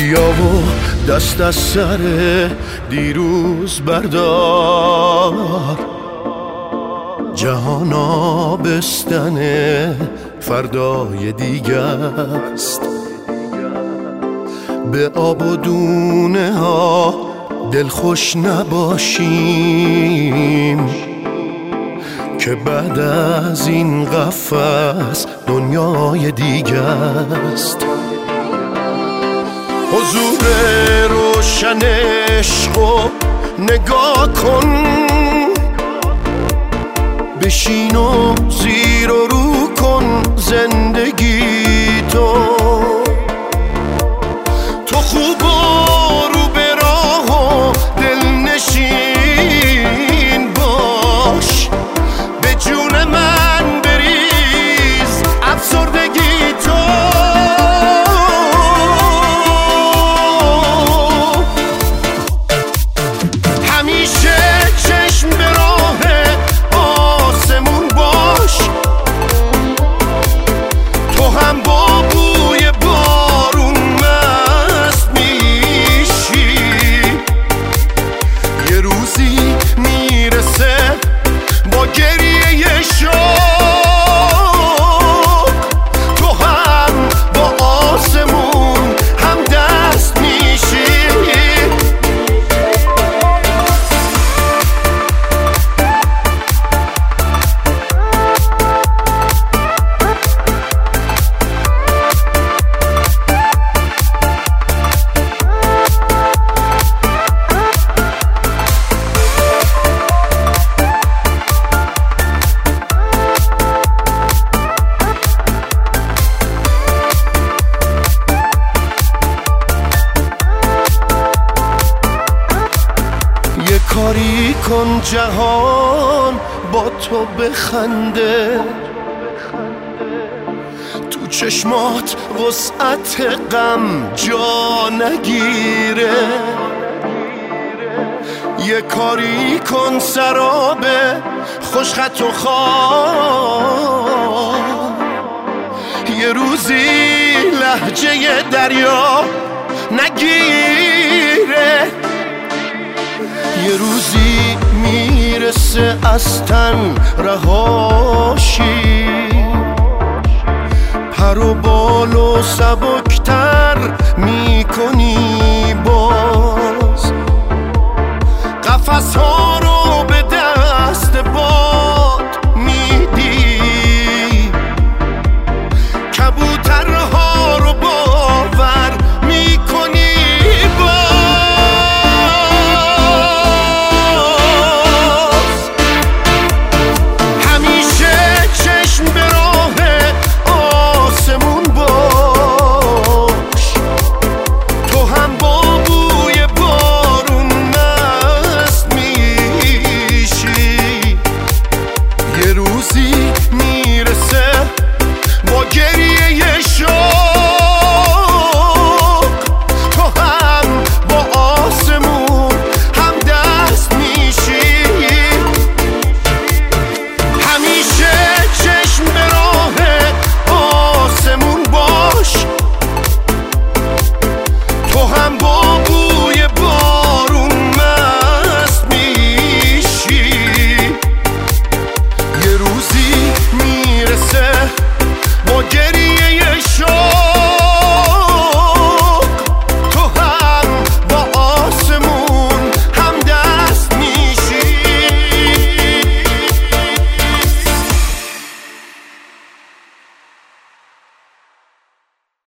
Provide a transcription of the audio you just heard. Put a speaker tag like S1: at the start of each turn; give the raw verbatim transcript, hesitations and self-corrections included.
S1: بیا و دست از سر دیروز بردار، جهان آبستن فردای دیگه است. به آب و دونه ها دلخوش نباشیم که بعد از این قفس دنیای دیگه است. حضور روشن عشقو نگاه کن، بشین و زیر و رو کن زندگی تو. تو خوب و رو به راه و دلنشین باش، به جون من بریز افسردگی تو. همیشه چشم به راه آسمون باش، تو هم با بوی بارون مست میشی. یه روزی میرسه با گریه شوق، تو هم با آسمون هم دست میشی. یه کاری کن جهان با تو بخنده، تو چشمات وسعت غم جا نگیره. یه کاری کن سراب خوشخط و خواب، یه روزی لهجه دریا نگیره. یه روزی میرسه از تن رهاشی، پر و بال و سبک